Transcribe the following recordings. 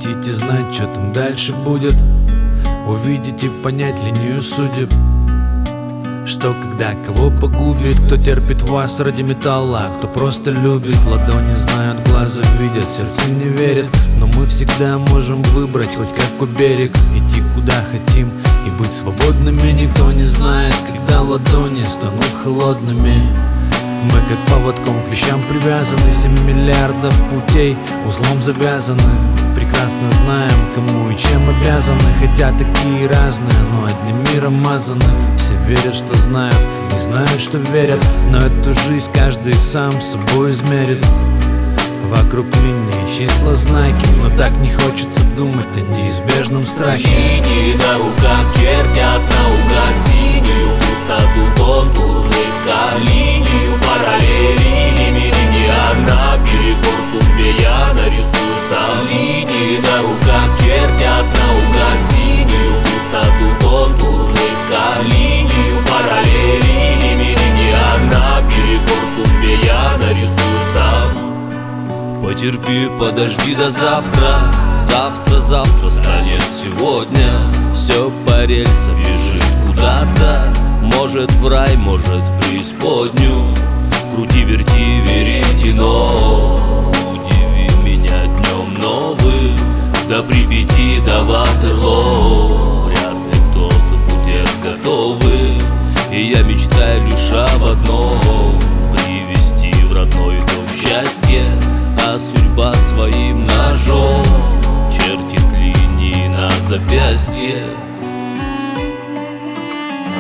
Хотите знать, что там дальше будет? Увидеть и понять линию судеб. Что когда кого погубит, кто терпит вас ради металла, кто просто любит. Ладони знают, глаза видят, сердце не верит, но мы всегда можем выбрать хоть какой берег, идти куда хотим и быть свободными. Никто не знает, когда ладони станут холодными. Мы как поводком к вещам привязаны, 7 миллиардов путей узлом завязаны. Прекрасно знаем, кому и чем обязаны, хотя такие разные, но одним миром мазаны. Все верят, что знают, не знают, что верят, но эту жизнь каждый сам с собой измерит. Вокруг линии числа знаки, но так не хочется думать о неизбежном страхе. Линии на руках чертят наугад синюю пустоту контурных линию параллелями линиарно наперекор судьбе я нарисую сам. Линии на руках чертят наугад синюю пустоту контурных линию параллелями линиарно наперекор судьбе я нарисую сам. Потерпи, подожди до завтра. Завтра станет сегодня. Все по рельсам бежит куда-то. Может в рай, может в преисподнюю. Крути, верти, веретено. Удиви меня днем новым. До Припяти, до Ватерлоо. Вряд ли кто-то будет готовы. И я мечтаю лишь об одном: привести в родной дом счастье. А судьба своим ножом чертит линии на запястье.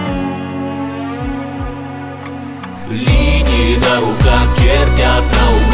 Линии на руках чертят наугад